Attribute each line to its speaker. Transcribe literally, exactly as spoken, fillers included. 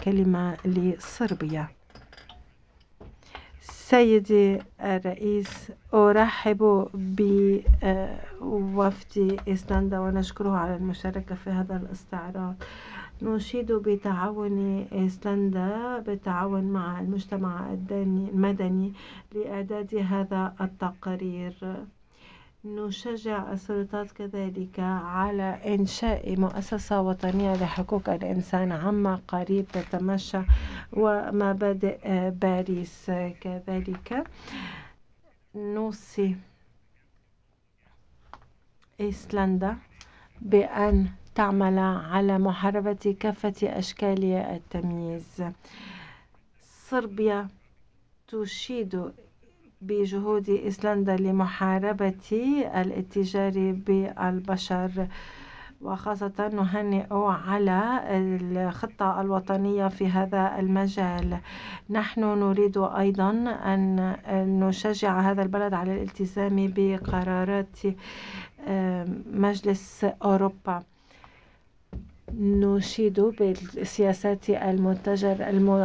Speaker 1: الكلمة لصربيا. سيدي الرئيس، أرحب بوفد إيسلندا ونشكره على المشاركة في هذا الاستعراض. نشيد بتعاون إيسلندا بالتعاون مع المجتمع المدني لإعداد هذا التقرير. نشجع السلطات كذلك على إنشاء مؤسسة وطنية لحقوق الإنسان عما قريب تتمشى ومبادئ باريس. كذلك نوصي إيسلندا بأن تعمل على محاربة كافة أشكال التمييز. صربيا تشيد بجهود إيسلندا لمحاربة الاتجار بالبشر، وخاصة نهنئ على الخطة الوطنية في هذا المجال. نحن نريد أيضا أن نشجع هذا البلد على الالتزام بقرارات مجلس أوروبا. نشيد بالسياسات المتجر